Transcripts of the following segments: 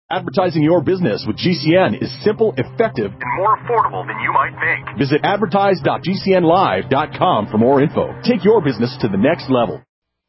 Advertising your business with GCN is simple, effective, and more affordable than you might think. Visit advertise.gcnlive.com for more info. Take your business to the next level.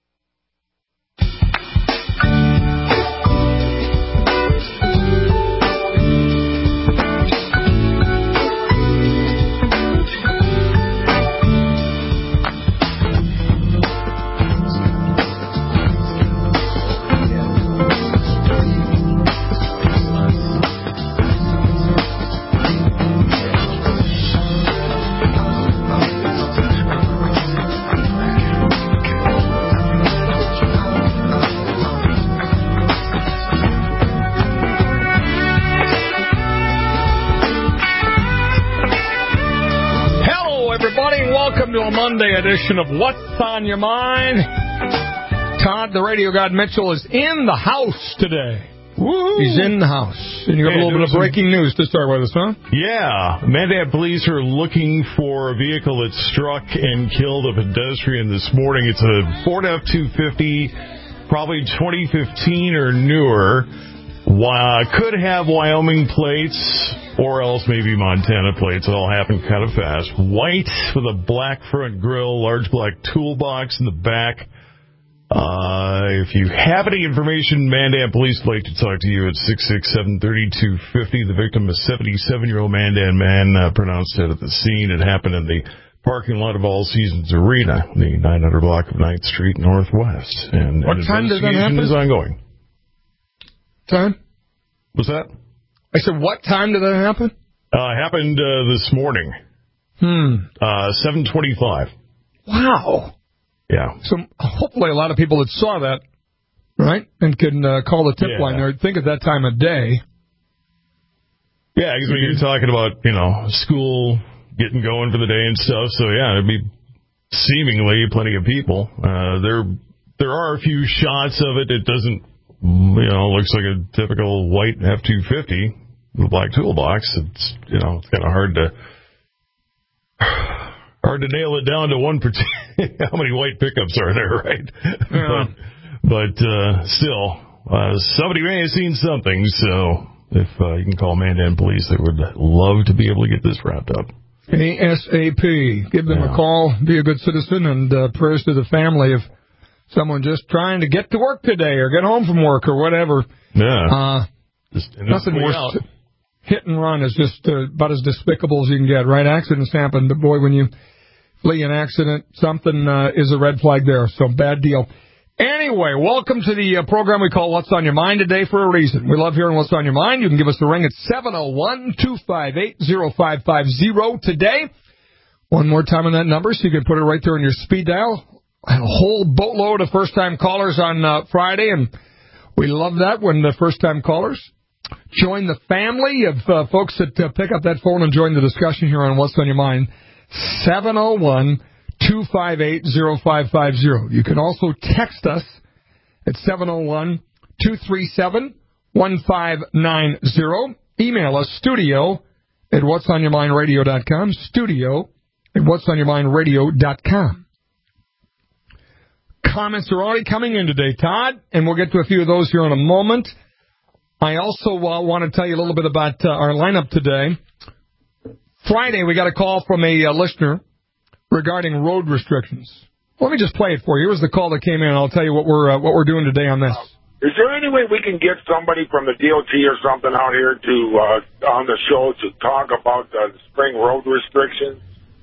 Monday edition of What's on Your Mind. Todd, the radio god Mitchell, is in the house today. Woo. He's in the house. And you have a little bit of breaking news to start with us, huh? Yeah. Mandan police are looking for a vehicle that struck and killed a pedestrian this morning. It's a Ford F-250, probably 2015 or newer. Could have Wyoming plates or else maybe Montana plates. It all happened kind of fast. White with a black front grille, large black toolbox in the back. If you have any information, Mandan Police would like to talk to you at 667-3250. The victim, a 77-year-old Mandan man, pronounced dead at the scene. It happened in the parking lot of All Seasons Arena, the 900 block of 9th Street Northwest. And what time did that happen? Is ongoing. Time? What's that? I said, what time did that happen? Happened this morning. 7:25. Wow. Yeah. So hopefully a lot of people that saw that, right, and can call the tip line there, think at that time of day. Yeah, because when you're talking about, school getting going for the day and stuff, so yeah, there'd be seemingly plenty of people. There are a few shots of it. It doesn't, looks like a typical white F-250 with a black toolbox. It's, it's kind of hard to nail it down to one particular. How many white pickups are there, right? Yeah. But still, somebody may have seen something. So if you can call Mandan Police, they would love to be able to get this wrapped up. ASAP. Give them a call. Be a good citizen, and prayers to the family of someone just trying to get to work today or get home from work or whatever. Yeah. Nothing worse. Hit and run is just about as despicable as you can get, right? Accidents happen, but boy, when you flee an accident, something is a red flag there, so bad deal. Anyway, welcome to the program we call What's on Your Mind today for a reason. We love hearing What's on Your Mind. You can give us a ring at 701-258-0550 today. One more time on that number so you can put it right there on your speed dial. A whole boatload of first-time callers on Friday, and we love that when the first-time callers join the family of folks that pick up that phone and join the discussion here on What's on Your Mind. 701-258-0550. You can also text us at 701-237-1590. Email us, studio@whatsonyourmindradio.com, studio@whatsonyourmindradio.com. Comments are already coming in today, Todd, and we'll get to a few of those here in a moment. I also want to tell you a little bit about our lineup today. Friday, we got a call from a listener regarding road restrictions. Let me just play it for you. Here's the call that came in, and I'll tell you what we're doing today on this. Is there any way we can get somebody from the DOT or something out here to on the show to talk about the spring road restrictions?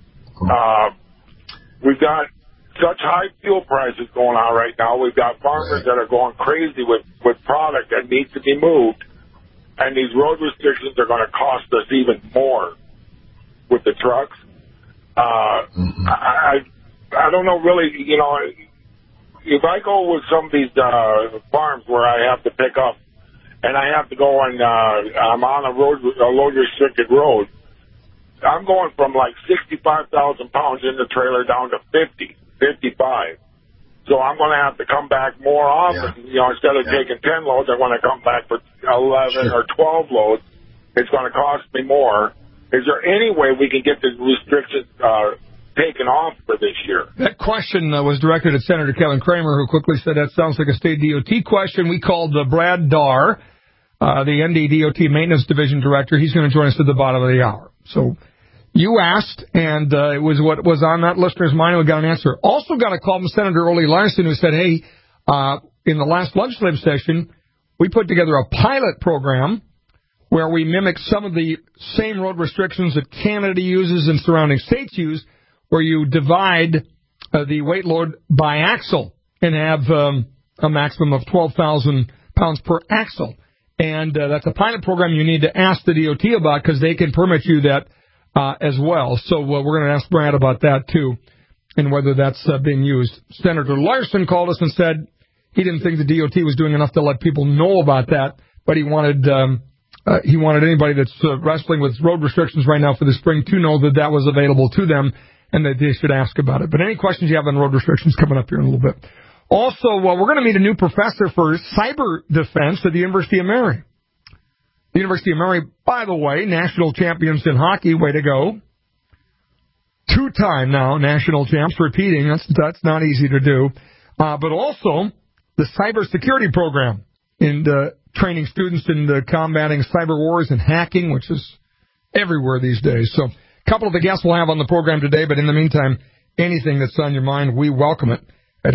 We've got such high fuel prices going on right now. We've got farmers that are going crazy with product that needs to be moved, and these road restrictions are going to cost us even more with the trucks. I don't know really, if I go with some of these farms where I have to pick up and I have to go and I'm on a load restricted road, I'm going from like 65,000 pounds in the trailer down to 50, 55. So I'm going to have to come back more often. Instead of taking 10 loads, I'm going to come back for 11 or 12 loads. It's going to cost me more. Is there any way we can get the restrictions taken off for this year? That question was directed at Senator Kevin Kramer, who quickly said that sounds like a state DOT question. We called Brad Darr, the NDDOT Maintenance Division Director. He's going to join us at the bottom of the hour. So you asked, and it was what was on that listener's mind, and we got an answer. Also got a call from Senator Ole Larson, who said, hey, in the last legislative session, we put together a pilot program where we mimic some of the same road restrictions that Canada uses and surrounding states use, where you divide the weight load by axle and have a maximum of 12,000 pounds per axle. And that's a pilot program you need to ask the DOT about because they can permit you that as well. So we're going to ask Brad about that, too, and whether that's being used. Senator Larson called us and said he didn't think the DOT was doing enough to let people know about that, but he wanted anybody that's wrestling with road restrictions right now for the spring to know that that was available to them and that they should ask about it. But any questions you have on road restrictions coming up here in a little bit. Also, we're going to meet a new professor for cyber defense at the University of Mary. The University of Mary, by the way, national champions in hockey. Way to go. 2-time now national champs, repeating. That's not easy to do. But also the cybersecurity program in training students in combating cyber wars and hacking, which is everywhere these days. So a couple of the guests we'll have on the program today, but in the meantime, anything that's on your mind, we welcome it at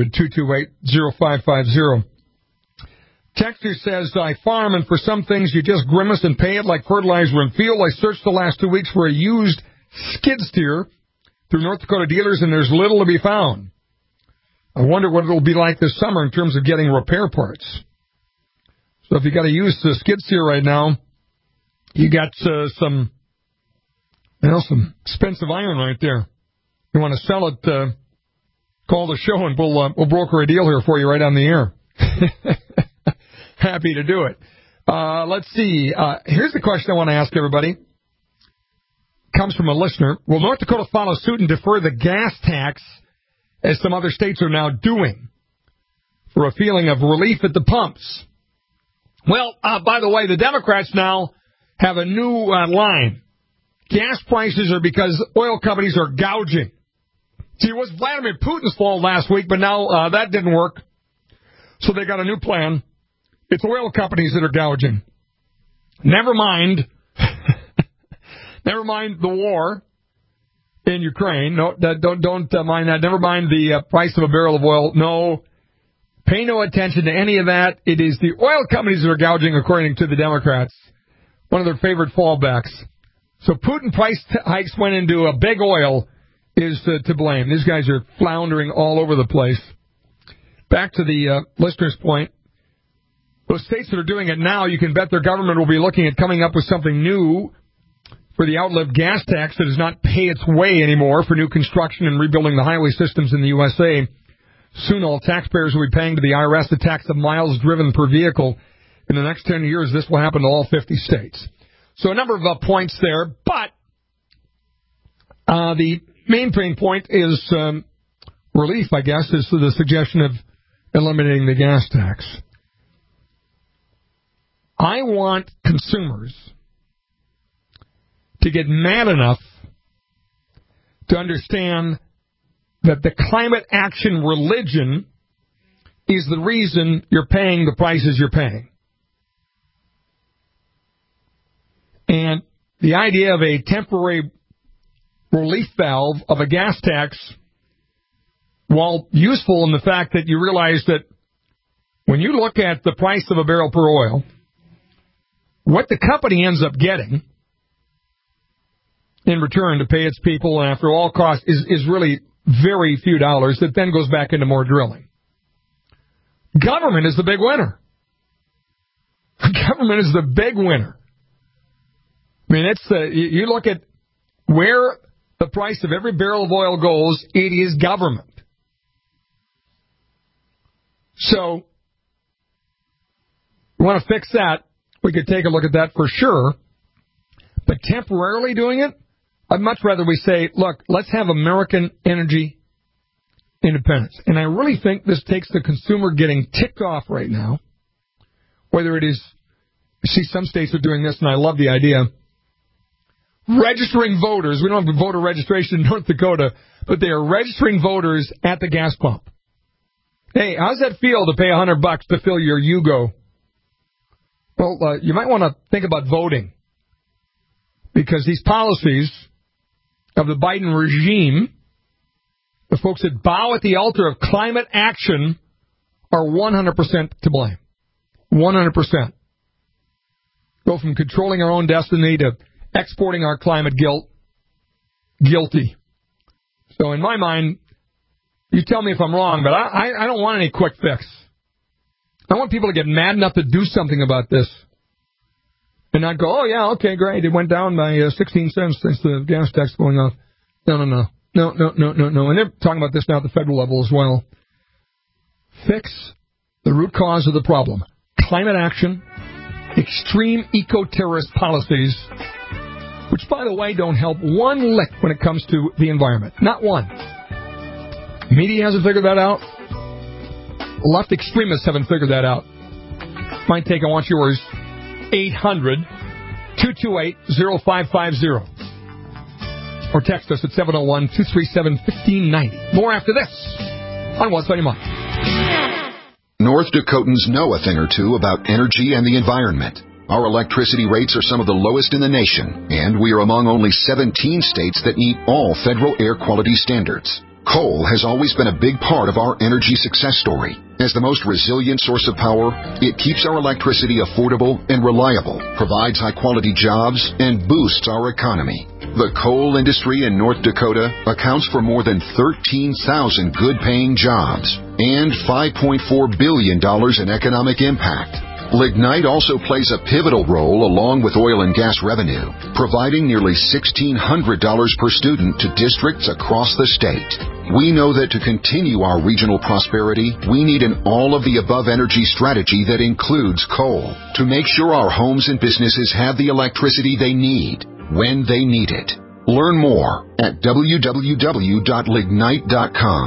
800-228-0550. Texter says, I farm, and for some things you just grimace and pay it, like fertilizer and fuel. I searched the last 2 weeks for a used skid steer through North Dakota dealers, and there's little to be found. I wonder what it'll be like this summer in terms of getting repair parts. So if you got to use the skid steer right now, you got some expensive iron right there. You want to sell it, call the show, and we'll broker a deal here for you right on the air. Happy to do it. Let's see. Here's the question I want to ask everybody. Comes from a listener. Will North Dakota follow suit and defer the gas tax as some other states are now doing for a feeling of relief at the pumps? Well, by the way, the Democrats now have a new line. Gas prices are because oil companies are gouging. See, it was Vladimir Putin's fault last week, but now that didn't work. So they got a new plan. It's oil companies that are gouging. Never mind the war in Ukraine. No, don't mind that. Never mind the price of a barrel of oil. No, pay no attention to any of that. It is the oil companies that are gouging, according to the Democrats. One of their favorite fallbacks. So Putin price hikes went into a big oil is to blame. These guys are floundering all over the place. Back to the listener's point. Those states that are doing it now, you can bet their government will be looking at coming up with something new for the outlived gas tax that does not pay its way anymore for new construction and rebuilding the highway systems in the USA. Soon all taxpayers will be paying to the IRS a tax of miles driven per vehicle. In the next 10 years, this will happen to all 50 states. So a number of points there, but the main point is relief, I guess, is the suggestion of eliminating the gas tax. I want consumers to get mad enough to understand that the climate action religion is the reason you're paying the prices you're paying. And the idea of a temporary relief valve of a gas tax, while useful in the fact that you realize that when you look at the price of a barrel per oil, what the company ends up getting in return to pay its people after all costs is really very few dollars that then goes back into more drilling. Government is the big winner. Government is the big winner. I mean, it's you look at where the price of every barrel of oil goes, it is government. So, we want to fix that. We could take a look at that for sure. But temporarily doing it, I'd much rather we say, look, let's have American energy independence. And I really think this takes the consumer getting ticked off right now. Whether it is, you see some states are doing this, and I love the idea, registering voters. We don't have voter registration in North Dakota, but they are registering voters at the gas pump. Hey, how's that feel to pay $100 to fill your Yugo? Well, you might want to think about voting, because these policies of the Biden regime, the folks that bow at the altar of climate action, are 100% to blame. 100%. Go from controlling our own destiny to exporting our climate guilt. Guilty. So in my mind, you tell me if I'm wrong, but I don't want any quick fix. I want people to get mad enough to do something about this. And not go, oh, yeah, okay, great. It went down by 16 cents since the gas tax going off. No. And they're talking about this now at the federal level as well. Fix the root cause of the problem. Climate action, extreme eco-terrorist policies, which, by the way, don't help one lick when it comes to the environment. Not one. Media hasn't figured that out. Left extremists haven't figured that out. My take, I want yours. 800-228-0550. Or text us at 701-237-1590. More after this on What's on Your Mind. North Dakotans know a thing or two about energy and the environment. Our electricity rates are some of the lowest in the nation, and we are among only 17 states that meet all federal air quality standards. Coal has always been a big part of our energy success story. As the most resilient source of power, it keeps our electricity affordable and reliable, provides high-quality jobs, and boosts our economy. The coal industry in North Dakota accounts for more than 13,000 good-paying jobs and $5.4 billion in economic impact. Lignite also plays a pivotal role along with oil and gas revenue, providing nearly $1,600 per student to districts across the state. We know that to continue our regional prosperity, we need an all-of-the-above energy strategy that includes coal to make sure our homes and businesses have the electricity they need when they need it. Learn more at www.lignite.com.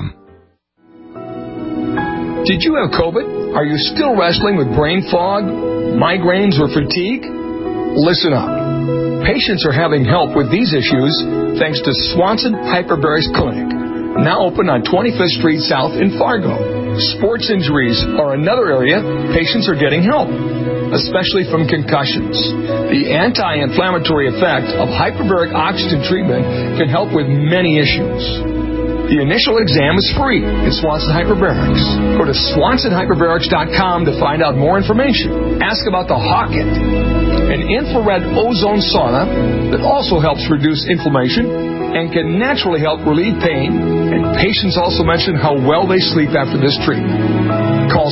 Did you have COVID? Are you still wrestling with brain fog, migraines, or fatigue? Listen up. Patients are having help with these issues thanks to Swanson Hyperbarics Clinic, now open on 25th Street South in Fargo. Sports injuries are another area patients are getting help, especially from concussions. The anti-inflammatory effect of hyperbaric oxygen treatment can help with many issues. The initial exam is free at Swanson Hyperbarics. Go to SwansonHyperbarics.com to find out more information. Ask about the Hawkett, an infrared ozone sauna that also helps reduce inflammation and can naturally help relieve pain. And patients also mention how well they sleep after this treatment. Call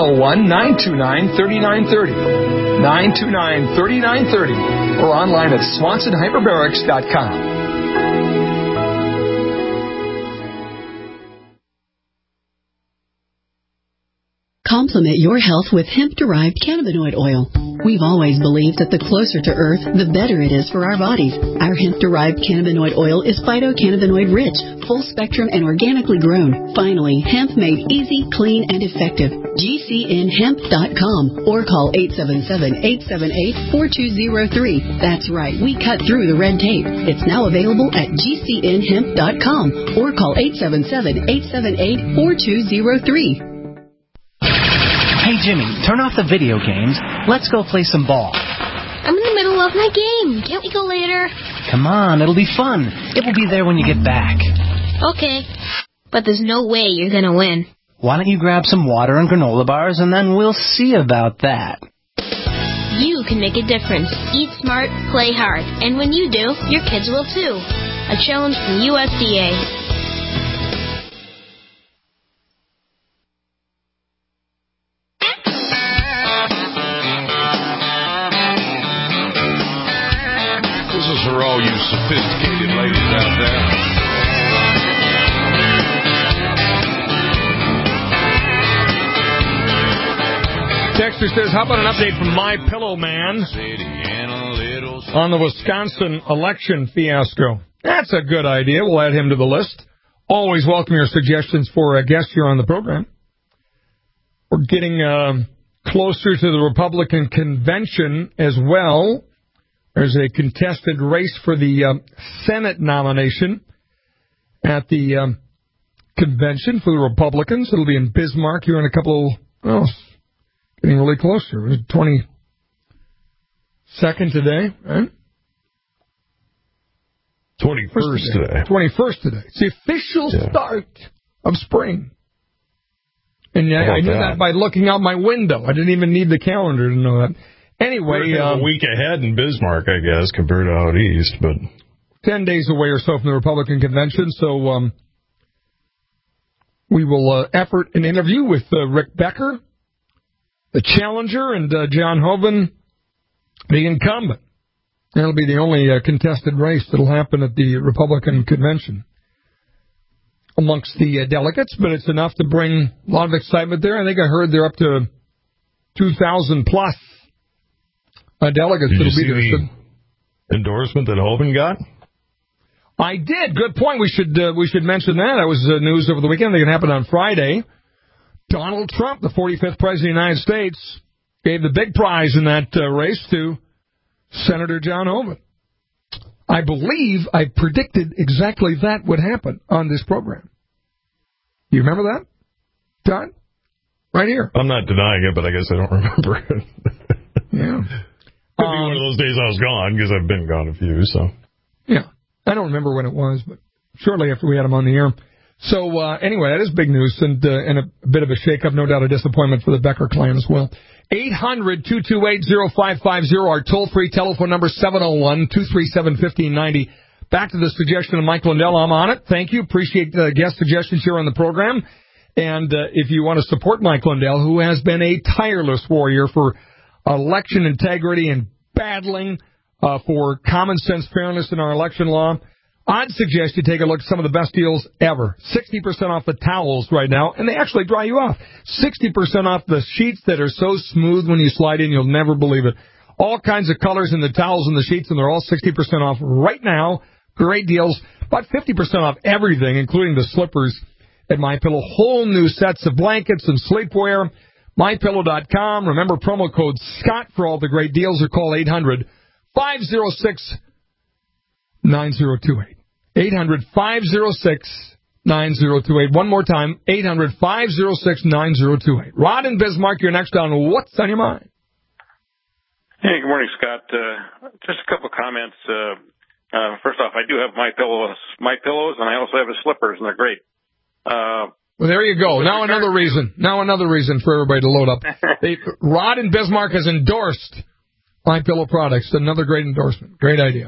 701-929-3930, 929-3930, or online at SwansonHyperbarics.com. Complement your health with hemp-derived cannabinoid oil. We've always believed that the closer to Earth, the better it is for our bodies. Our hemp-derived cannabinoid oil is phytocannabinoid-rich, full-spectrum, and organically grown. Finally, hemp made easy, clean, and effective. GCNhemp.com or call 877-878-4203. That's right, we cut through the red tape. It's now available at GCNhemp.com or call 877-878-4203. Hey, Jimmy, turn off the video games. Let's go play some ball. I'm in the middle of my game. Can't we go later? Come on, it'll be fun. It will be there when you get back. Okay, but there's no way you're going to win. Why don't you grab some water and granola bars, and then we'll see about that. You can make a difference. Eat smart, play hard. And when you do, your kids will too. A challenge from USDA. For all you sophisticated ladies out there. Texter says, how about an update from My Pillow Man on the Wisconsin election fiasco? That's a good idea. We'll add him to the list. Always welcome your suggestions for a guest here on the program. We're getting closer to the Republican convention as well. There's a contested race for the Senate nomination at the convention for the Republicans. It'll be in Bismarck here in a couple, getting really close here. 2nd today, right? 21st today. 21st today. It's the official start of spring. And I knew that by looking out my window. I didn't even need the calendar to know that. Anyway, a week ahead in Bismarck, I guess, compared to out east, but 10 days away or so from the Republican convention. So we will effort an interview with Rick Becker, the challenger, and John Hoeven, the incumbent. That'll be the only contested race that'll happen at the Republican convention amongst the delegates, but it's enough to bring a lot of excitement there. I think I heard they're up to 2,000 plus delegates that'll be there. The endorsement that Hoeven got? I did. Good point. We should mention that. That was news over the weekend. I think it happened on Friday. Donald Trump, the 45th president of the United States, gave the big prize in that race to Senator John Hoeven. I believe I predicted exactly that would happen on this program. You remember that, Don? Right here. I'm not denying it, but I guess I don't remember it. Yeah. Could be one of those days I was gone, because I've been gone a few, so. Yeah. I don't remember when it was, but shortly after we had him on the air. So, anyway, that is big news and a bit of a shake-up, no doubt a disappointment for the Becker clan as well. 800-228-0550, our toll-free telephone number, 701-237-1590. Back to the suggestion of Mike Lindell. I'm on it. Thank you. Appreciate the guest suggestions here on the program. And if you want to support Mike Lindell, who has been a tireless warrior for election integrity and battling for common sense fairness in our election law, I'd suggest you take a look at some of the best deals ever. 60% off the towels right now, and they actually dry you off. 60% off the sheets that are so smooth when you slide in, you'll never believe it. All kinds of colors in the towels and the sheets, and they're all 60% off right now. Great deals. About 50% off everything, including the slippers at MyPillow. Whole new sets of blankets and sleepwear. MyPillow.com. Remember promo code SCOTT for all the great deals, or call 800-506-9028. 800-506-9028. One more time, 800-506-9028. Rod and Bismarck, you're next on What's on Your Mind? Hey, good morning, Scott. Just a couple of comments. First off, I do have my pillows, and I also have the slippers, and they're great. Well, there you go. Now another reason for everybody to load up. Rod and Bismarck has endorsed MyPillow products. Another great endorsement. Great idea.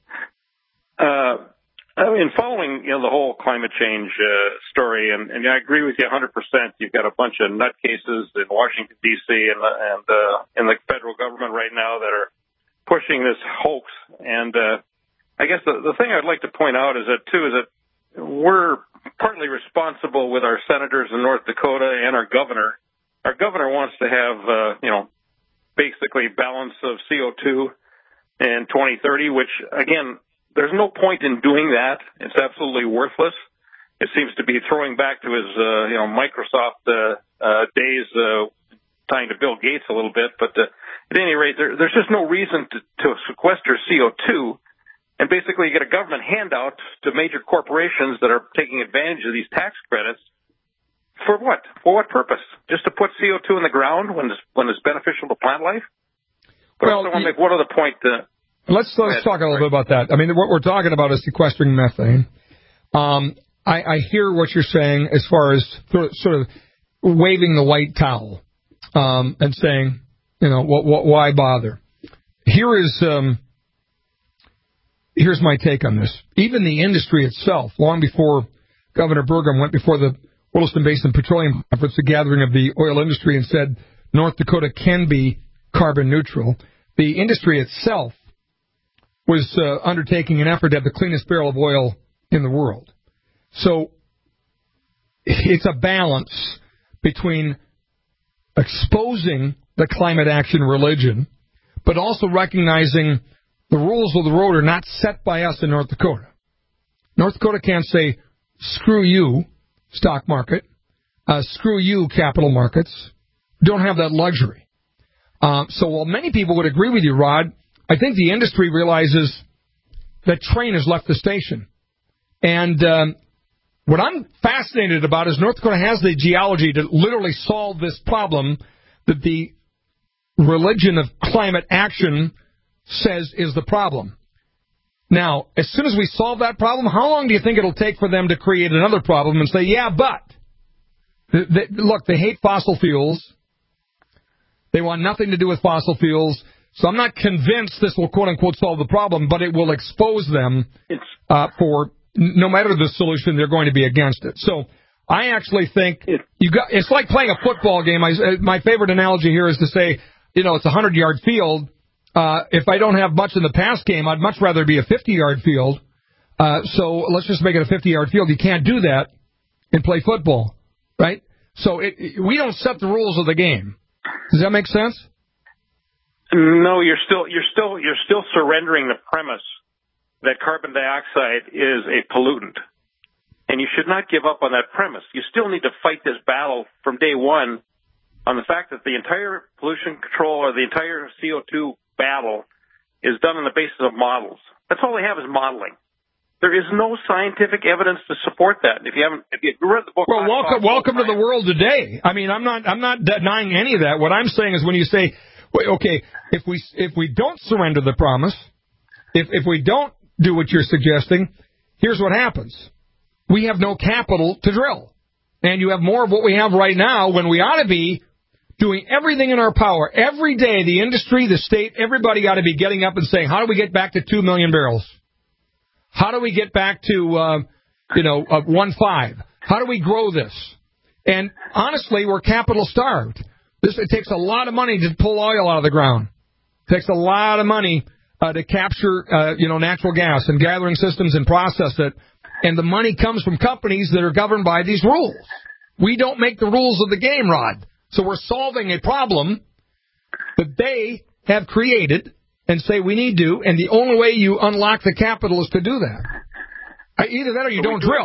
Following the whole climate change story, and I agree with you 100%. You've got a bunch of nutcases in Washington D.C. and in the federal government right now that are pushing this hoax. And I guess the thing I'd like to point out is that we're partly responsible with our senators in North Dakota and our governor. Our governor wants to have basically balance of CO2 in 2030, which again, there's no point in doing that. It's absolutely worthless. It seems to be throwing back to his, Microsoft days, tying to Bill Gates a little bit. But at any rate, there's just no reason to sequester CO2 and basically get a government handout to major corporations that are taking advantage of these tax credits. For what? For what purpose? Just to put CO2 in the ground when it's beneficial to plant life? But I want to make one other point. Let's talk a little bit about that. I mean, what we're talking about is sequestering methane. I hear what you're saying as far as sort of waving the white towel and saying, why bother? Here's my take on this. Even the industry itself, long before Governor Burgum went before the Williston Basin Petroleum Conference, a gathering of the oil industry, and said North Dakota can be carbon neutral, the industry itself was undertaking an effort to have the cleanest barrel of oil in the world. So it's a balance between exposing the climate action religion, but also recognizing the rules of the road are not set by us in North Dakota. North Dakota can't say, screw you, stock market, screw you, capital markets. Don't have that luxury. So while many people would agree with you, Rod, I think the industry realizes that train has left the station. And what I'm fascinated about is North Dakota has the geology to literally solve this problem that the religion of climate action says is the problem. Now, as soon as we solve that problem, how long do you think it'll take for them to create another problem and say, yeah, but, look, they hate fossil fuels. They want nothing to do with fossil fuels. So I'm not convinced this will, quote-unquote, solve the problem, but it will expose them for no matter the solution, they're going to be against it. So I actually think it's like playing a football game. My favorite analogy here is to say, it's a 100-yard field. If I don't have much in the pass game, I'd much rather be a 50-yard field. So let's just make it a 50-yard field. You can't do that and play football, right? So we don't set the rules of the game. Does that make sense? No, you're still surrendering the premise that carbon dioxide is a pollutant. And you should not give up on that premise. You still need to fight this battle from day one on the fact that the entire pollution control or the entire CO2 battle is done on the basis of models. That's all they have is modeling. There is no scientific evidence to support that. If you read the book, well, welcome to the world today. I mean, I'm not denying any of that. What I'm saying is when you say, okay, if we don't surrender the promise, if we don't do what you're suggesting, here's what happens. We have no capital to drill. And you have more of what we have right now when we ought to be doing everything in our power. Every day, the industry, the state, everybody ought to be getting up and saying, how do we get back to 2 million barrels? How do we get back to, 1.5? How do we grow this? And honestly, we're capital starved. It takes a lot of money to pull oil out of the ground. It takes a lot of money to capture, natural gas and gathering systems and process it. And the money comes from companies that are governed by these rules. We don't make the rules of the game, Rod. So we're solving a problem that they have created and say we need to, and the only way you unlock the capital is to do that. Either that or you don't drill.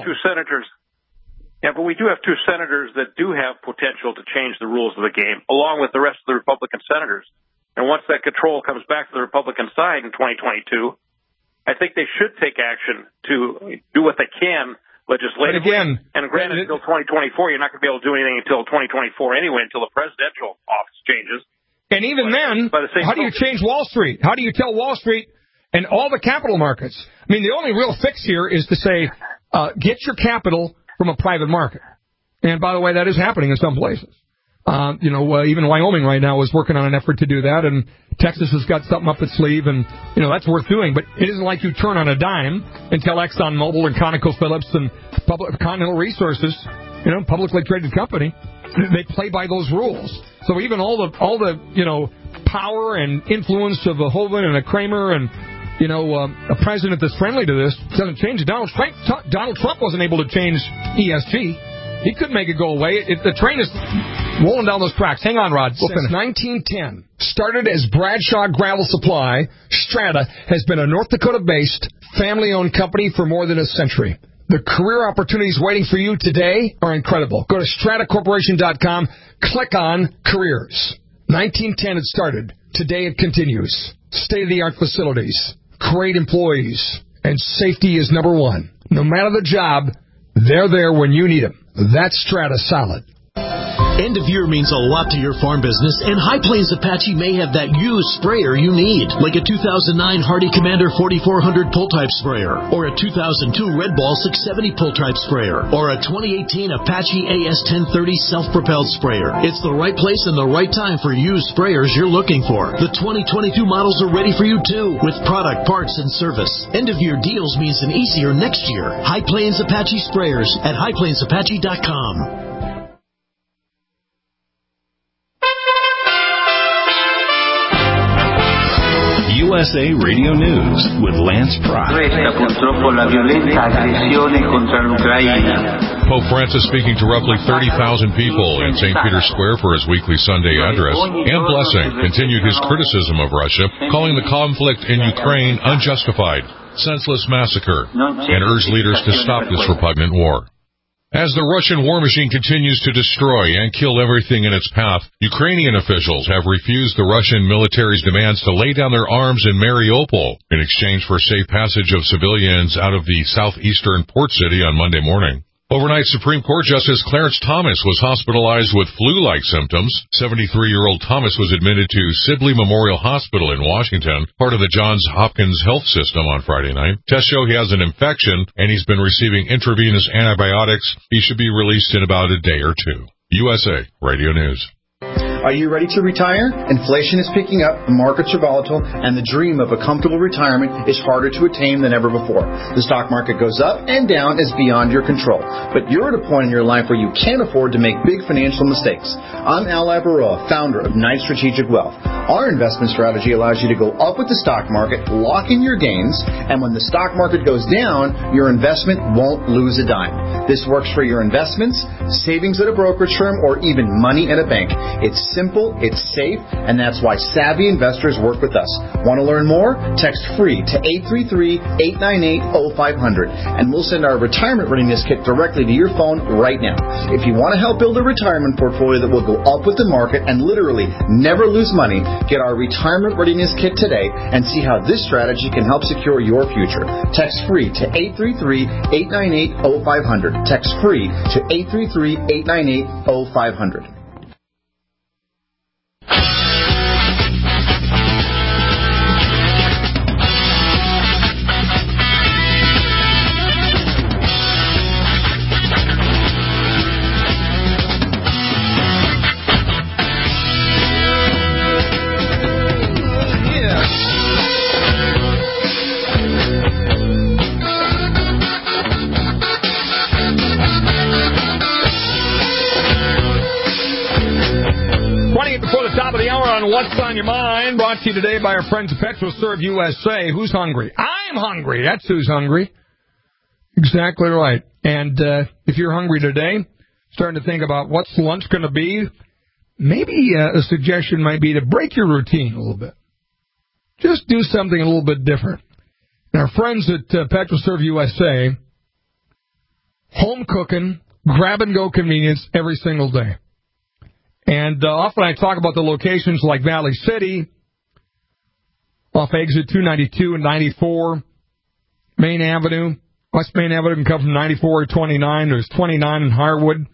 But we do have two senators that do have potential to change the rules of the game, along with the rest of the Republican senators. And once that control comes back to the Republican side in 2022, I think they should take action to do what they can legislatively. And granted, until 2024, you're not going to be able to do anything until 2024 anyway, until the presidential office changes. And even then, how do you change Wall Street? How do you tell Wall Street and all the capital markets? I mean, the only real fix here is to say, get your capital from a private market. And by the way, that is happening in some places. Even Wyoming right now is working on an effort to do that, and Texas has got something up its sleeve, and, that's worth doing. But it isn't like you turn on a dime and tell ExxonMobil and ConocoPhillips and Continental Resources, publicly traded company, they play by those rules. So even all the power and influence of a Hovind and a Kramer and, a president that's friendly to this doesn't change it. Donald Trump wasn't able to change ESG. He couldn't make it go away. The train is rolling down those tracks. Hang on, Rod. Since 1910, started as Bradshaw Gravel Supply, Strata has been a North Dakota-based, family-owned company for more than a century. The career opportunities waiting for you today are incredible. Go to stratacorporation.com, click on Careers. 1910 it started. Today it continues. State-of-the-art facilities, great employees, and safety is number one. No matter the job, they're there when you need them. That's Strata Solid. End of year means a lot to your farm business, and High Plains Apache may have that used sprayer you need, like a 2009 Hardy Commander 4400 pull-type sprayer, or a 2002 Red Ball 670 pull-type sprayer, or a 2018 Apache AS1030 self-propelled sprayer. It's the right place and the right time for used sprayers you're looking for. The 2022 models are ready for you too, with product, parts, and service. End of year deals means an easier next year. High Plains Apache sprayers at highplainsapache.com. USA Radio News with Lance Pry. Pope Francis speaking to roughly 30,000 people in St. Peter's Square for his weekly Sunday address, and Blessing continued his criticism of Russia, calling the conflict in Ukraine unjustified, senseless massacre, and urged leaders to stop this repugnant war. As the Russian war machine continues to destroy and kill everything in its path, Ukrainian officials have refused the Russian military's demands to lay down their arms in Mariupol in exchange for safe passage of civilians out of the southeastern port city on Monday morning. Overnight, Supreme Court Justice Clarence Thomas was hospitalized with flu-like symptoms. 73-year-old Thomas was admitted to Sibley Memorial Hospital in Washington, part of the Johns Hopkins Health System, on Friday night. Tests show he has an infection, and he's been receiving intravenous antibiotics. He should be released in about a day or two. USA Radio News. Are you ready to retire? Inflation is picking up, the markets are volatile, and the dream of a comfortable retirement is harder to attain than ever before. The stock market goes up and down is beyond your control. But you're at a point in your life where you can't afford to make big financial mistakes. I'm Al Labaroa, founder of Knight Strategic Wealth. Our investment strategy allows you to go up with the stock market, lock in your gains, and when the stock market goes down, your investment won't lose a dime. This works for your investments, savings at a brokerage firm, or even money at a bank. It's simple, it's safe, and that's why savvy investors work with us. Want to learn more? Text FREE to 833-898-0500, and we'll send our retirement readiness kit directly to your phone right now. If you want to help build a retirement portfolio that will go up with the market and literally never lose money, get our retirement readiness kit today and see how this strategy can help secure your future. Text FREE to 833-898-0500. Text FREE to 833-898-0500. What's on your mind? Brought to you today by our friends at PetroServe USA. Who's hungry? I'm hungry. That's who's hungry. Exactly right. And if you're hungry today, starting to think about what's lunch going to be, maybe a suggestion might be to break your routine a little bit. Just do something a little bit different. And our friends at PetroServe USA, home cooking, grab-and-go convenience every single day. And often I talk about the locations like Valley City, off exit 292 and 94, Main Avenue. West Main Avenue can come from 94 to 29. There's 29 in Harwood,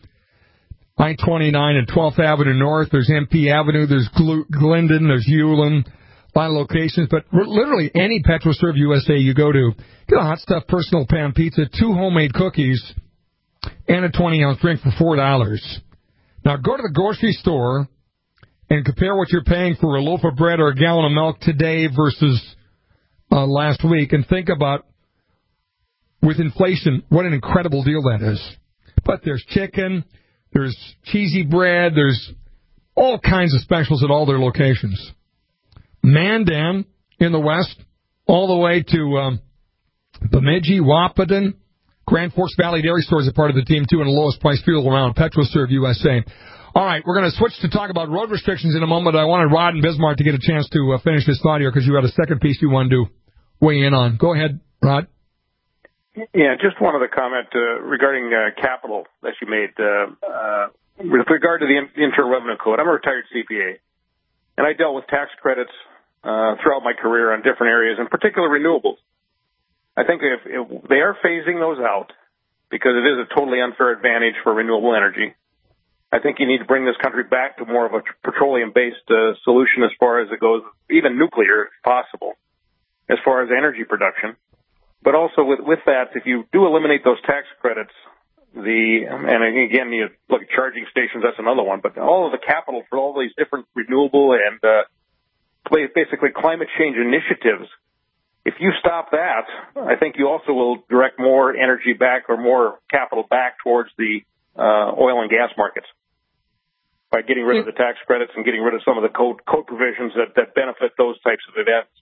I-29 and 12th Avenue North. There's MP Avenue. There's Glendon. There's Hewlin. A lot of locations. But literally any PetroServe USA you go to, get a hot stuff personal pan pizza, 2 homemade cookies, and a 20-ounce drink for $4. Now, go to the grocery store and compare what you're paying for a loaf of bread or a gallon of milk today versus last week, and think about, with inflation, what an incredible deal that is. But there's chicken, there's cheesy bread, there's all kinds of specials at all their locations. Mandan in the west, all the way to Bemidji, Wahpeton. Grand Forks Valley Dairy Stores are part of the team, too, and the lowest price fuel around, PetroServe USA. All right, we're going to switch to talk about road restrictions in a moment. I wanted Rod and Bismarck to get a chance to finish this thought here because you had a second piece you wanted to weigh in on. Go ahead, Rod. Yeah, just wanted to comment regarding capital that you made with regard to the Internal Revenue Code. I'm a retired CPA, and I dealt with tax credits throughout my career on different areas, in particular renewables. I think if they are phasing those out because it is a totally unfair advantage for renewable energy, I think you need to bring this country back to more of a petroleum-based solution as far as it goes, even nuclear if possible, as far as energy production. But also with that, if you do eliminate those tax credits, and again, you look at charging stations, that's another one, but all of the capital for all these different renewable and basically climate change initiatives, if you stop that, I think you also will direct more energy back or more capital back towards the oil and gas markets by getting rid of the tax credits and getting rid of some of the code provisions that benefit those types of events.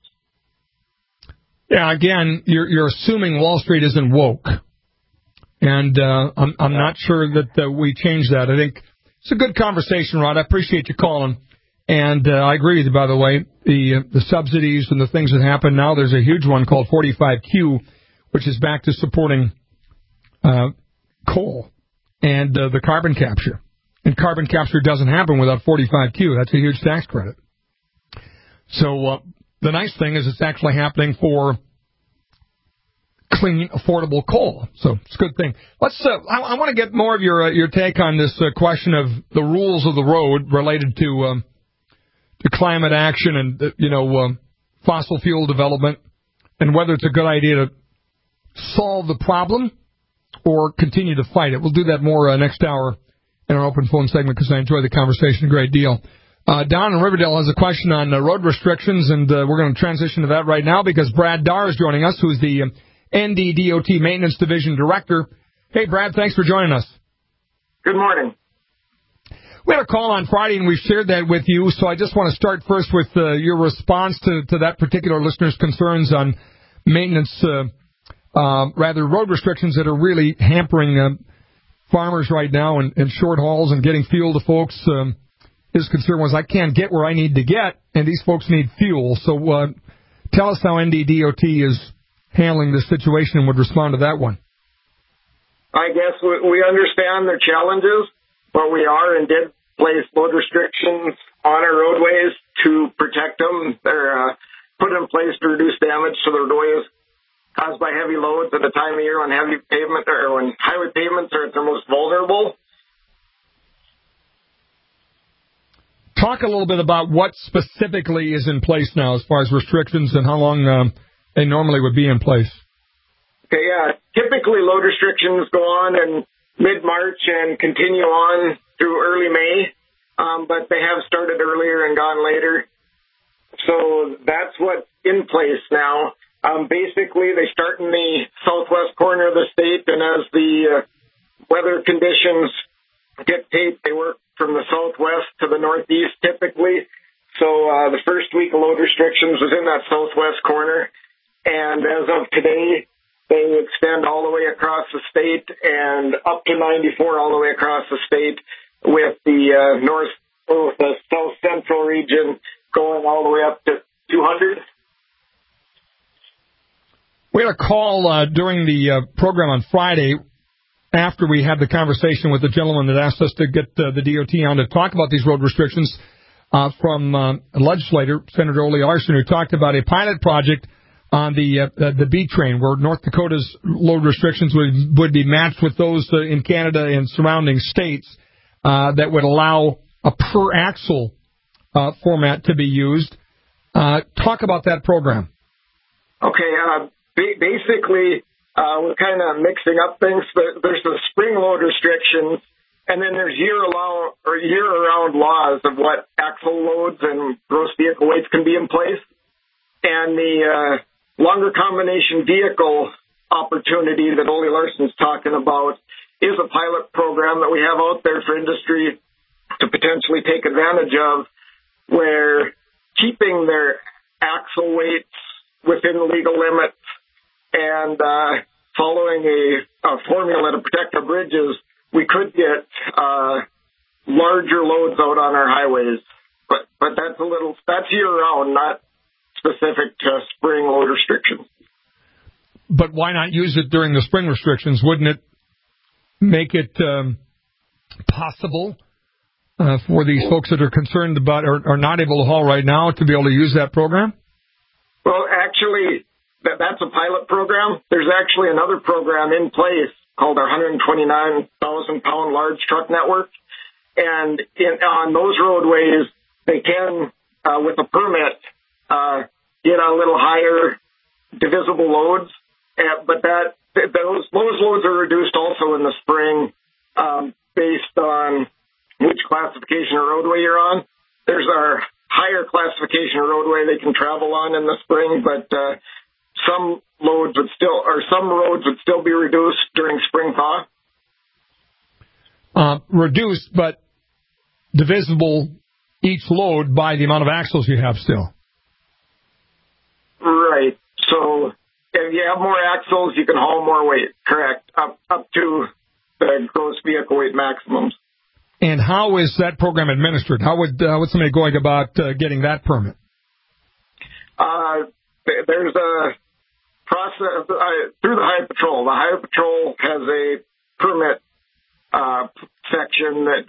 Yeah, again, you're assuming Wall Street isn't woke, and I'm not sure that we change that. I think it's a good conversation, Rod. I appreciate you calling. And I agree with you, by the way, the subsidies and the things that happen now. There's a huge one called 45Q, which is back to supporting coal and the carbon capture. And carbon capture doesn't happen without 45Q. That's a huge tax credit. So the nice thing is it's actually happening for clean, affordable coal. So it's a good thing. Let's. I want to get more of your take on this question of the rules of the road related to climate action and fossil fuel development, and whether it's a good idea to solve the problem or continue to fight it. We'll do that more next hour in our open phone segment because I enjoy the conversation a great deal. Don in Riverdale has a question on road restrictions, and we're going to transition to that right now because Brad Darr is joining us, who's the NDDOT Maintenance Division Director. Hey, Brad, thanks for joining us. Good morning. We had a call on Friday, and we've shared that with you, so I just want to start first with your response to that particular listener's concerns on maintenance, road restrictions that are really hampering farmers right now and short hauls and getting fuel to folks. His concern was, I can't get where I need to get, and these folks need fuel. So tell us how NDDOT is handling this situation and would respond to that one. I guess we understand their challenges, but we are and did place load restrictions on our roadways to protect them. They're put in place to reduce damage to the roadways caused by heavy loads at a time of year when heavy pavement or when highway pavements are at their most vulnerable. Talk a little bit about what specifically is in place now as far as restrictions and how long they normally would be in place. Okay, yeah. Typically, load restrictions go on in mid-March and continue on through early May, but they have started earlier and gone later. So that's what's in place now. Basically, they start in the southwest corner of the state, and as the weather conditions dictate, they work from the southwest to the northeast typically. So the first week of load restrictions was in that southwest corner. And as of today, they extend all the way across the state and up to 94 all the way across the state, with the the south central region going all the way up to 200. We had a call during the program on Friday after we had the conversation with the gentleman that asked us to get the DOT on to talk about these road restrictions from a legislator, Senator Ole Larson, who talked about a pilot project on the B train where North Dakota's load restrictions would be matched with those in Canada and surrounding states that would allow a per axle format to be used. Talk about that program. Okay, basically, we're kind of mixing up things. There's the spring load restrictions, and then there's year-round laws of what axle loads and gross vehicle weights can be in place. And the longer combination vehicle opportunity that Ole Larson's talking about is a pilot program that we have out there for industry to potentially take advantage of, where keeping their axle weights within the legal limits and following a formula to protect our bridges, we could get larger loads out on our highways. But that's year-round, not specific to spring load restrictions. But why not use it during the spring restrictions? Wouldn't it make it possible for these folks that are concerned about or are not able to haul right now to be able to use that program? Well, actually, that's a pilot program. There's actually another program in place called our 129,000-pound large truck network. And on those roadways, they can, with a permit, get a little higher divisible loads. But those loads are reduced also in the spring based on which classification of roadway you're on. There's our higher classification of roadway they can travel on in the spring, but some roads would still be reduced during spring thaw. Reduced, but divisible each load by the amount of axles you have still. Right. So if you have more axles, you can haul more weight. Correct. Up to the gross vehicle weight maximums. And how is that program administered? How would somebody going about getting that permit? There's a process through the Highway Patrol. The Highway Patrol has a permit section that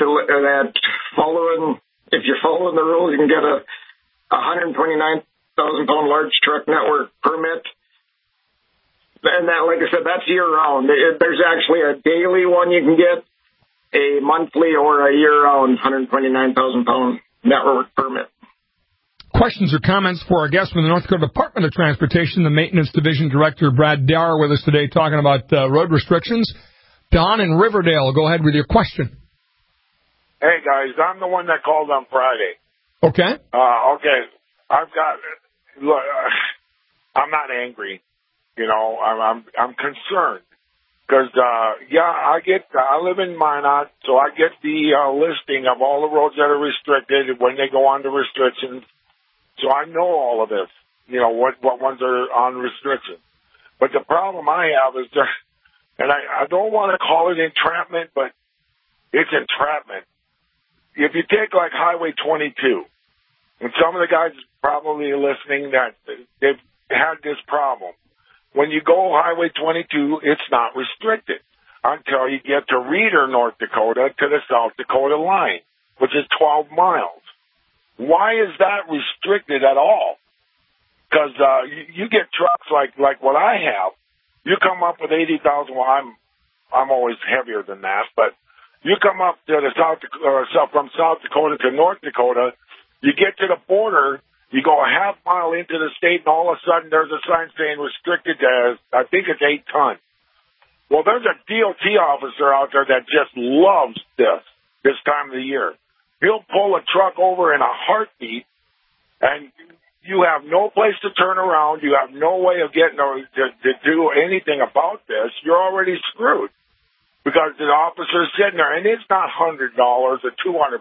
if you're following the rules, you can get a 129,000-pound large truck network permit. And that, like I said, that's year-round. There's actually a daily one you can get, a monthly or a year-round 129,000-pound network permit. Questions or comments for our guest from the North Dakota Department of Transportation, the Maintenance Division Director, Brad Dyer, with us today talking about road restrictions. Don in Riverdale, go ahead with your question. Hey, guys, I'm the one that called on Friday. Okay. Okay. Look, I'm not angry. You know, I'm concerned. Because, I live in Minot, so I get the listing of all the roads that are restricted when they go on to restrictions. So I know all of this, you know, what ones are on restriction. But the problem I have is, and I don't want to call it entrapment, but it's entrapment. If you take, like, Highway 22, and some of the guys probably listening that they've had this problem. When you go Highway 22, it's not restricted until you get to Reeder, North Dakota, to the South Dakota line, which is 12 miles. Why is that restricted at all? Because you get trucks like what I have. You come up with 80,000. Well, I'm always heavier than that, but you come up to the from South Dakota to North Dakota. You get to the border. You go a half mile into the state, and all of a sudden there's a sign saying restricted to, I think it's 8 tons. Well, there's a DOT officer out there that just loves this time of the year. He'll pull a truck over in a heartbeat, and you have no place to turn around. You have no way of getting to do anything about this. You're already screwed because the officer's sitting there, and it's not $100 or $200.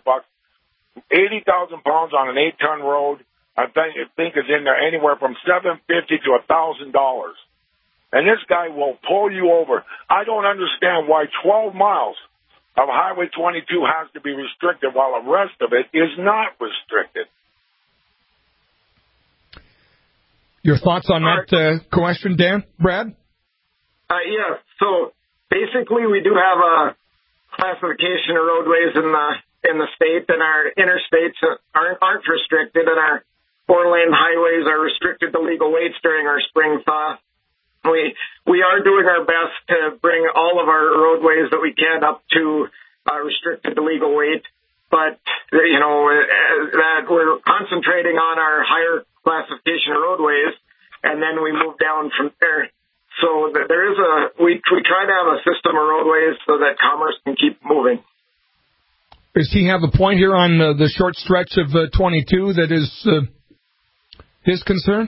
80,000 pounds on an 8-ton road. I think is in there anywhere from $750 to $1,000. And this guy will pull you over. I don't understand why 12 miles of Highway 22 has to be restricted while the rest of it is not restricted. Your thoughts on that question, Dan? Brad? Yeah, so basically we do have a classification of roadways in the state, and our interstates aren't restricted, and our 4-lane highways are restricted to legal weights during our spring thaw. We are doing our best to bring all of our roadways that we can up to restricted to legal weight, but you know that we're concentrating on our higher classification roadways, and then we move down from there. So there is we try to have a system of roadways so that commerce can keep moving. Does he have a point here on the short stretch of 22 that is his concern?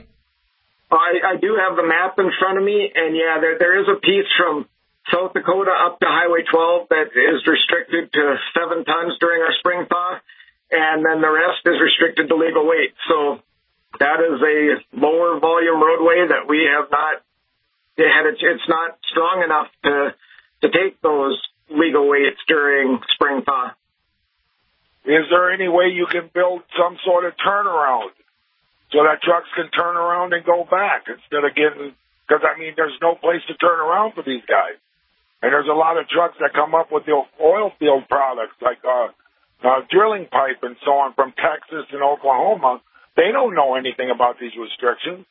I do have the map in front of me, and yeah, there is a piece from South Dakota up to Highway 12 that is restricted to 7 tons during our spring thaw, and then the rest is restricted to legal weight. So that is a lower volume roadway that we have not had. It's not strong enough to take those legal weights during spring thaw. Is there any way you can build some sort of turnaround so that trucks can turn around and go back instead of getting, because, I mean, there's no place to turn around for these guys. And there's a lot of trucks that come up with the oil field products like drilling pipe and so on from Texas and Oklahoma. They don't know anything about these restrictions.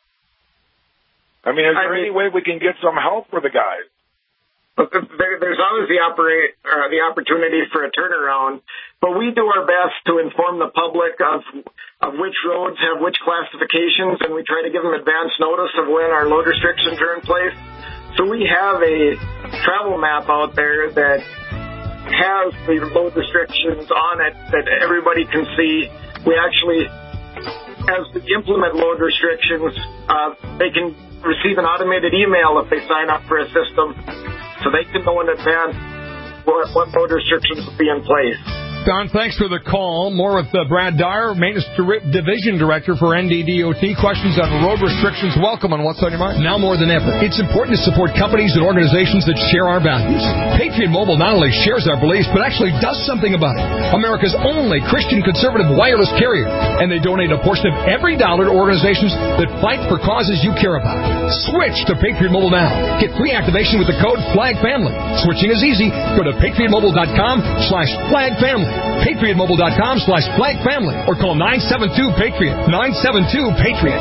I mean, is there any way we can get some help for the guys? There's always the opportunity for a turnaround, but we do our best to inform the public of which roads have which classifications, and we try to give them advance notice of when our load restrictions are in place. So we have a travel map out there that has the load restrictions on it that everybody can see. We actually, as we implement load restrictions, they can receive an automated email if they sign up for a system, so they can know in advance what load restrictions will be in place. Don, thanks for the call. More with Brad Dyer, Maintenance Division Director for NDDOT. Questions on road restrictions, welcome on What's on Your Mind. Now more than ever, it's important to support companies and organizations that share our values. Patriot Mobile not only shares our beliefs, but actually does something about it. America's only Christian conservative wireless carrier. And they donate a portion of every dollar to organizations that fight for causes you care about. Switch to Patriot Mobile now. Get free activation with the code FLAGFAMILY. Switching is easy. Go to patriotmobile.com/FLAGFAMILY. PatriotMobile.com/FlagFamily or call 972-PATRIOT. 972-PATRIOT.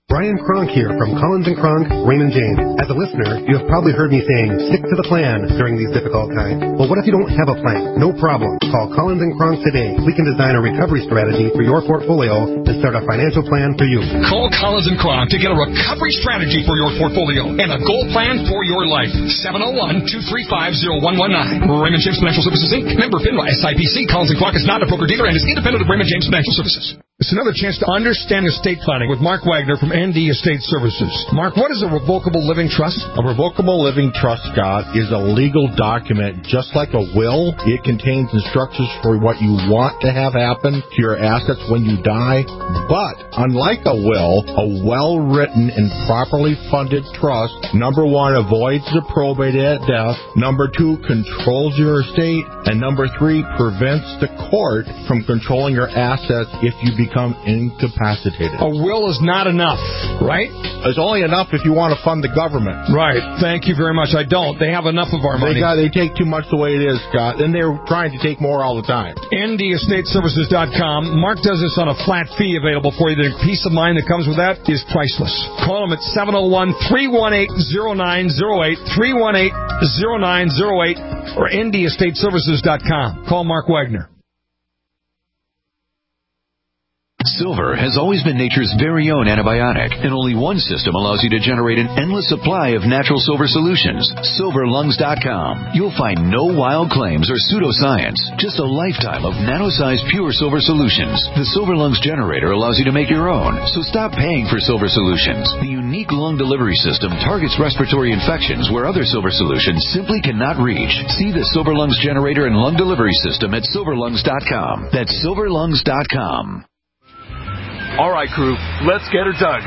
Brian Kronk here from Collins & Kronk, Raymond James. As a listener, you have probably heard me saying, stick to the plan during these difficult times. Well, what if you don't have a plan? No problem. Call Collins & Kronk today. We can design a recovery strategy for your portfolio and start a financial plan for you. Call Collins & Kronk to get a recovery strategy for your portfolio and a goal plan for your life. 701-235-0119. Raymond James Financial Services, Inc. Member FINRA, SIPC. Collins & Kronk is not a broker-dealer and is independent of Raymond James Financial Services. It's another chance to understand estate planning with Mark Wagner from ND Estate Services. Mark, what is a revocable living trust? A revocable living trust, Scott, is a legal document just like a will. It contains instructions for what you want to have happen to your assets when you die. But unlike a will, a well-written and properly funded trust, number one, avoids the probate at death. Number two, controls your estate. And number three, prevents the court from controlling your assets if you become incapacitated. A will is not enough, right? It's only enough if you want to fund the government. Right. Thank you very much. I don't. They have enough of our money. They take too much the way it is, Scott, and they're trying to take more all the time. NDEstateServices.com. Mark does this on a flat fee available for you. The peace of mind that comes with that is priceless. Call him at 701-318-0908, 318-0908, or NDEstateServices.com. Call Mark Wagner. Silver has always been nature's very own antibiotic, and only one system allows you to generate an endless supply of natural silver solutions. SilverLungs.com. You'll find no wild claims or pseudoscience, just a lifetime of nano-sized pure silver solutions. The Silver Lungs generator allows you to make your own, so stop paying for silver solutions. The unique lung delivery system targets respiratory infections where other silver solutions simply cannot reach. See the Silver Lungs generator and lung delivery system at SilverLungs.com. That's SilverLungs.com. All right, crew, let's get her dug.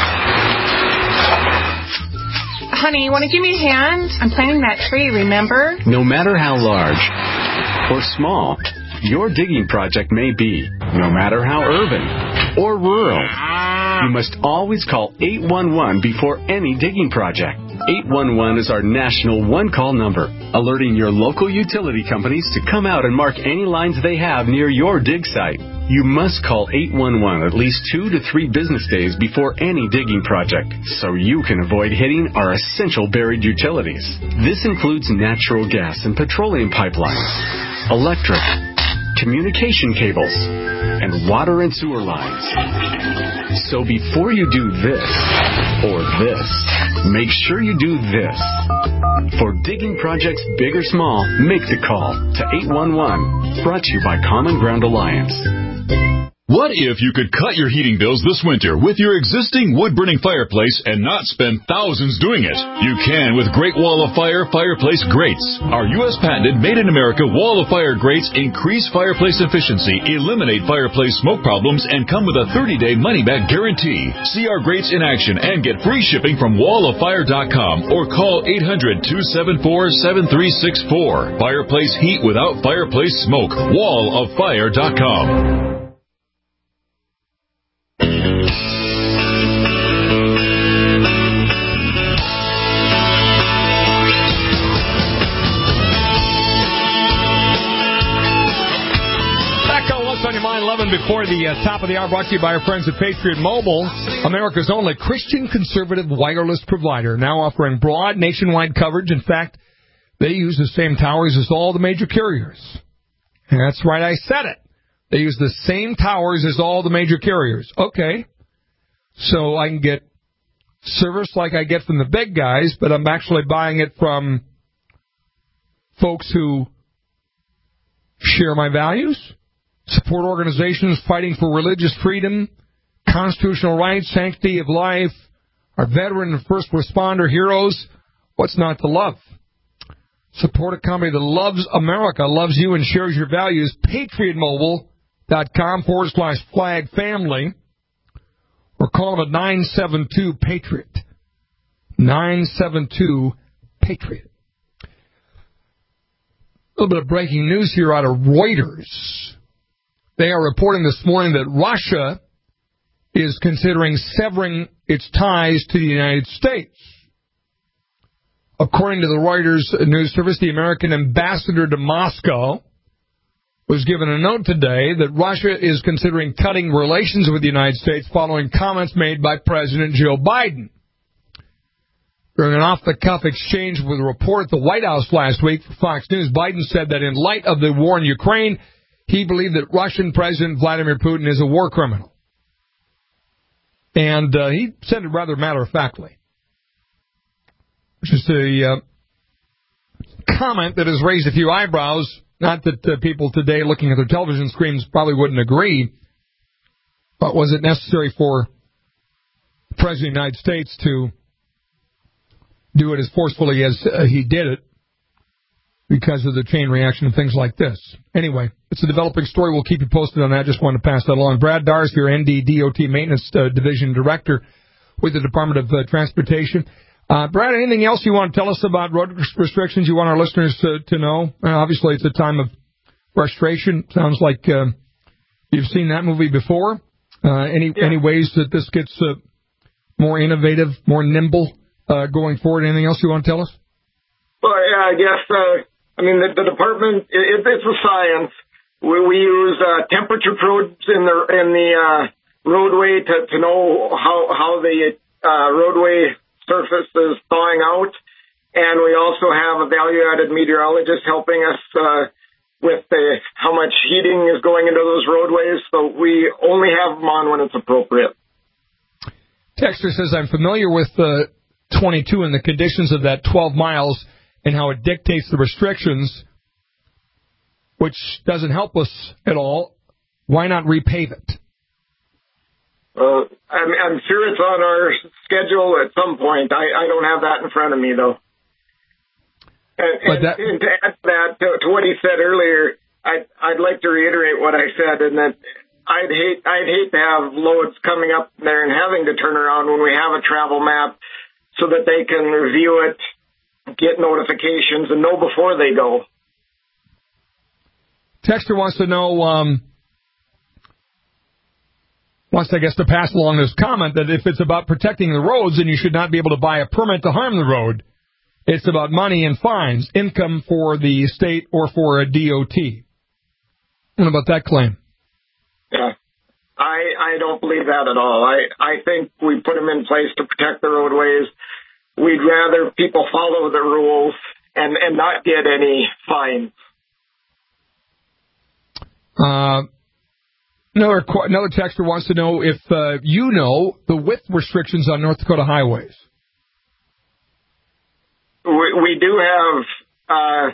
Honey, want to give me a hand? I'm planting that tree, remember? No matter how large or small your digging project may be, no matter how urban or rural, you must always call 811 before any digging project. 811 is our national one-call number, alerting your local utility companies to come out and mark any lines they have near your dig site. You must call 811 at least 2 to 3 business days before any digging project, so you can avoid hitting our essential buried utilities. This includes natural gas and petroleum pipelines, electric, communication cables, and water and sewer lines. So before you do this or this, make sure you do this. For digging projects big or small, make the call to 811. Brought to you by Common Ground Alliance. What if you could cut your heating bills this winter with your existing wood-burning fireplace and not spend thousands doing it? You can with Great Wall of Fire fireplace grates. Our U.S. patented made-in-America Wall of Fire grates increase fireplace efficiency, eliminate fireplace smoke problems, and come with a 30-day money-back guarantee. See our grates in action and get free shipping from walloffire.com or call 800-274-7364. Fireplace heat without fireplace smoke. walloffire.com. Before the top of the hour, brought to you by our friends at Patriot Mobile, America's only Christian conservative wireless provider, now offering broad nationwide coverage. In fact, they use the same towers as all the major carriers. And that's right, I said it. They use the same towers as all the major carriers. Okay, so I can get service like I get from the big guys, but I'm actually buying it from folks who share my values, support organizations fighting for religious freedom, constitutional rights, sanctity of life, our veteran and first responder heroes. What's not to love? Support a company that loves America, loves you, and shares your values. PatriotMobile.com/flag family. Or call them at 972-PATRIOT. 972-PATRIOT. A little bit of breaking news here out of Reuters. They are reporting this morning that Russia is considering severing its ties to the United States. According to the Reuters news service, the American ambassador to Moscow was given a note today that Russia is considering cutting relations with the United States following comments made by President Joe Biden. During an off-the-cuff exchange with a reporter at the White House last week for Fox News, Biden said that in light of the war in Ukraine, he believed that Russian President Vladimir Putin is a war criminal. And he said it rather matter-of-factly, which is a comment that has raised a few eyebrows. Not that people today looking at their television screens probably wouldn't agree, but was it necessary for the President of the United States to do it as forcefully as he did it because of the chain reaction and things like this? Anyway, it's a developing story. We'll keep you posted on that. Just wanted to pass that along. Brad Darr is your NDDOT Maintenance Division Director with the Department of Transportation. Brad, anything else you want to tell us about road restrictions you want our listeners to know? Obviously, it's a time of frustration. Sounds like you've seen that movie before. Any ways that this gets more innovative, more nimble going forward? Anything else you want to tell us? Well, yeah, I guess, the department, it's a science. We use temperature probes in the roadway to know how the roadway surface is thawing out, and we also have a value-added meteorologist helping us with how much heating is going into those roadways, so we only have them on when it's appropriate. Texter says, I'm familiar with 22 and the conditions of that 12 miles and how it dictates the restrictions, which doesn't help us at all. Why not repave it? I'm sure it's on our schedule at some point. I don't have that in front of me, though. And to add that to what he said earlier, I'd like to reiterate what I said, and that I'd hate to have loads coming up there and having to turn around when we have a travel map so that they can review it, get notifications, and know before they go. Texter wants to know, to pass along this comment that if it's about protecting the roads, then you should not be able to buy a permit to harm the road. It's about money and fines, income for the state or for a DOT. What about that claim? Yeah, I don't believe that at all. I think we put them in place to protect the roadways. We'd rather people follow the rules and not get any fines. Another texter wants to know if you know the width restrictions on North Dakota highways. We do have,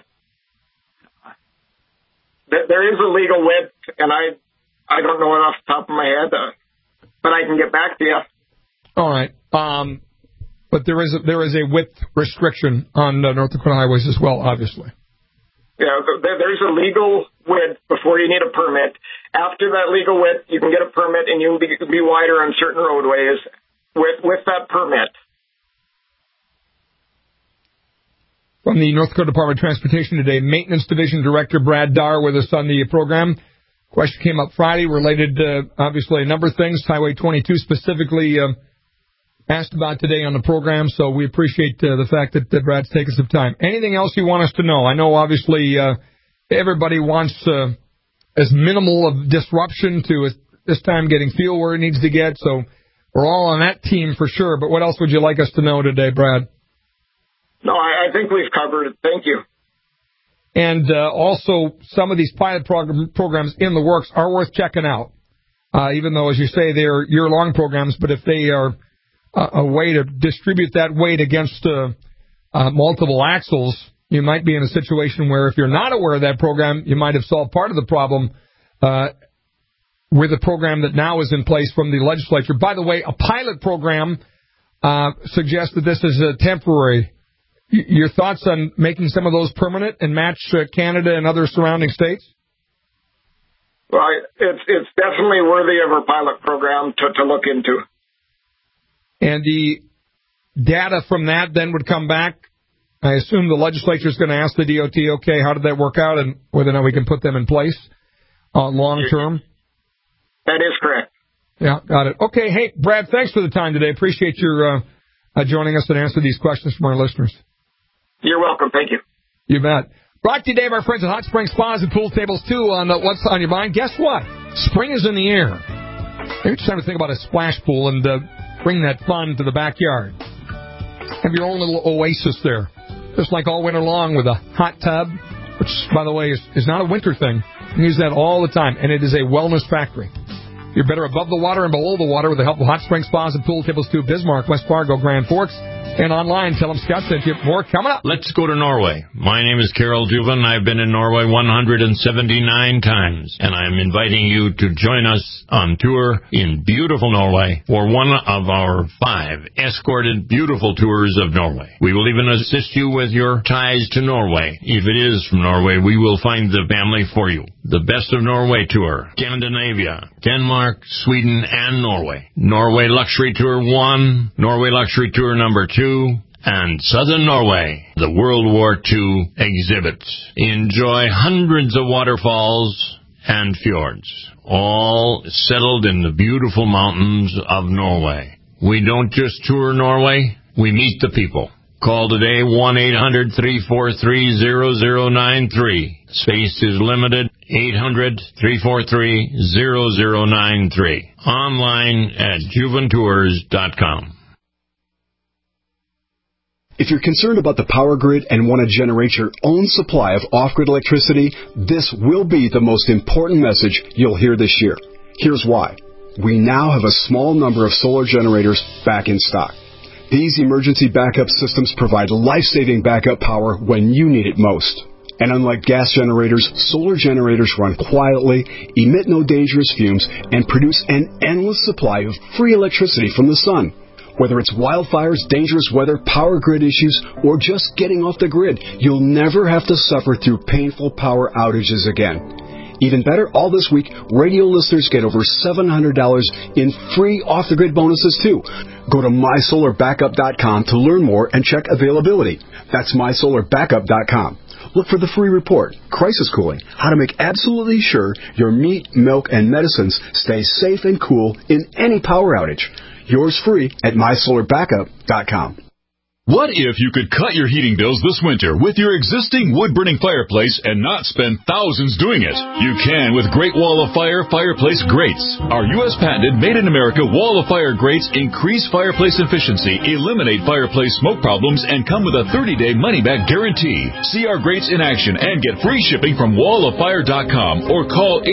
there is a legal width, and I don't know it off the top of my head, but I can get back to you. All right. But there is a width restriction on North Dakota highways as well, obviously. Yeah, there's a legal width before you need a permit. After that legal width, you can get a permit, and you can be wider on certain roadways with that permit. From the North Dakota Department of Transportation today, Maintenance Division Director Brad Darr with us on the program. Question came up Friday related to, obviously, a number of things. Highway 22 specifically asked about today on the program, so we appreciate the fact that Brad's taken some time. Anything else you want us to know? I know, obviously, everybody wants as minimal of disruption to this time getting fuel where it needs to get, so we're all on that team for sure. But what else would you like us to know today, Brad? No, I think we've covered it. Thank you. And also, some of these pilot programs in the works are worth checking out, even though, as you say, they're year-long programs. But if they are a way to distribute that weight against multiple axles, you might be in a situation where if you're not aware of that program, you might have solved part of the problem with a program that now is in place from the legislature. By the way, a pilot program suggests that this is a temporary. Your thoughts on making some of those permanent and match Canada and other surrounding states? Well, it's definitely worthy of a pilot program to look into. And the data from that then would come back. I assume the legislature is going to ask the DOT, okay, how did that work out, and whether or not we can put them in place long term? That is correct. Yeah, got it. Okay, hey, Brad, thanks for the time today. Appreciate your joining us and answering these questions from our listeners. You're welcome. Thank you. You bet. Brought to you today by our friends at Hot Spring Spas and Pool Tables, too, on What's on Your Mind. Guess what? Spring is in the air. Maybe it's time to think about a splash pool and bring that fun to the backyard. Have your own little oasis there. Just like all winter long with a hot tub, which, by the way, is not a winter thing. You can use that all the time, and it is a wellness factory. You're better above the water and below the water with the help of Hot Spring Spas and Pool Tables, too, Bismarck, West Fargo, Grand Forks. And online, tell them Scott sent you. More coming up. Let's go to Norway. My name is Carol Juven. I've been in Norway 179 times, and I'm inviting you to join us on tour in beautiful Norway for one of our 5 escorted beautiful tours of Norway. We will even assist you with your ties to Norway. If it is from Norway, we will find the family for you. The Best of Norway Tour, Scandinavia, Denmark, Sweden, and Norway. Norway Luxury Tour 1, Norway Luxury Tour number 2, and Southern Norway, the World War II exhibits. Enjoy hundreds of waterfalls and fjords, all settled in the beautiful mountains of Norway. We don't just tour Norway, we meet the people. Call today, 1-800-343-0093. Space is limited, 800-343-0093. Online at juventours.com. If you're concerned about the power grid and want to generate your own supply of off-grid electricity, this will be the most important message you'll hear this year. Here's why. We now have a small number of solar generators back in stock. These emergency backup systems provide life-saving backup power when you need it most. And unlike gas generators, solar generators run quietly, emit no dangerous fumes, and produce an endless supply of free electricity from the sun. Whether it's wildfires, dangerous weather, power grid issues, or just getting off the grid, you'll never have to suffer through painful power outages again. Even better, all this week, radio listeners get over $700 in free off-the-grid bonuses, too. Go to mysolarbackup.com to learn more and check availability. That's mysolarbackup.com. Look for the free report, Crisis Cooling, how to make absolutely sure your meat, milk, and medicines stay safe and cool in any power outage. Yours free at mysolarbackup.com. What if you could cut your heating bills this winter with your existing wood-burning fireplace and not spend thousands doing it? You can with Great Wall of Fire fireplace grates. Our U.S. patented made-in-America Wall of Fire grates increase fireplace efficiency, eliminate fireplace smoke problems, and come with a 30-day money-back guarantee. See our grates in action and get free shipping from walloffire.com or call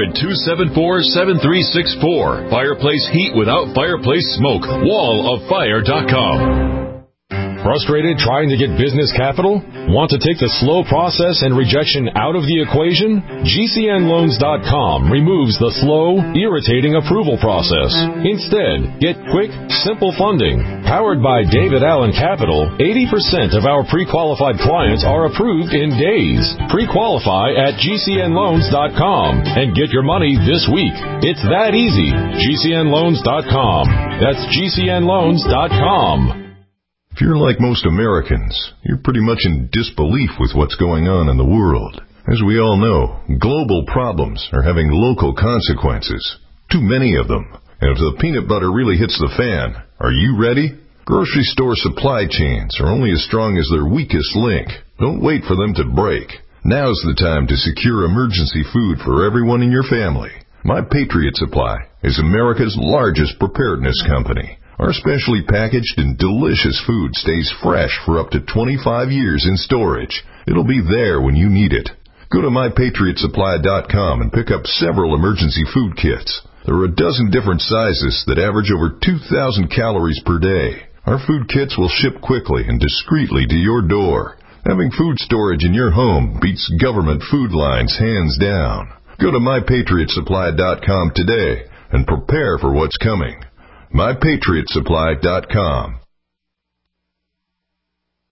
800-274-7364. Fireplace heat without fireplace smoke. walloffire.com. Frustrated trying to get business capital? Want to take the slow process and rejection out of the equation? GCNLoans.com removes the slow, irritating approval process. Instead, get quick, simple funding. Powered by David Allen Capital, 80% of our pre-qualified clients are approved in days. Pre-qualify at GCNLoans.com and get your money this week. It's that easy. GCNLoans.com. That's GCNLoans.com. If you're like most Americans, you're pretty much in disbelief with what's going on in the world. As we all know, global problems are having local consequences. Too many of them. And if the peanut butter really hits the fan, are you ready? Grocery store supply chains are only as strong as their weakest link. Don't wait for them to break. Now's the time to secure emergency food for everyone in your family. My Patriot Supply is America's largest preparedness company. Our specially packaged and delicious food stays fresh for up to 25 years in storage. It'll be there when you need it. Go to MyPatriotSupply.com and pick up several emergency food kits. There are a dozen different sizes that average over 2,000 calories per day. Our food kits will ship quickly and discreetly to your door. Having food storage in your home beats government food lines hands down. Go to MyPatriotSupply.com today and prepare for what's coming. MyPatriotSupply.com.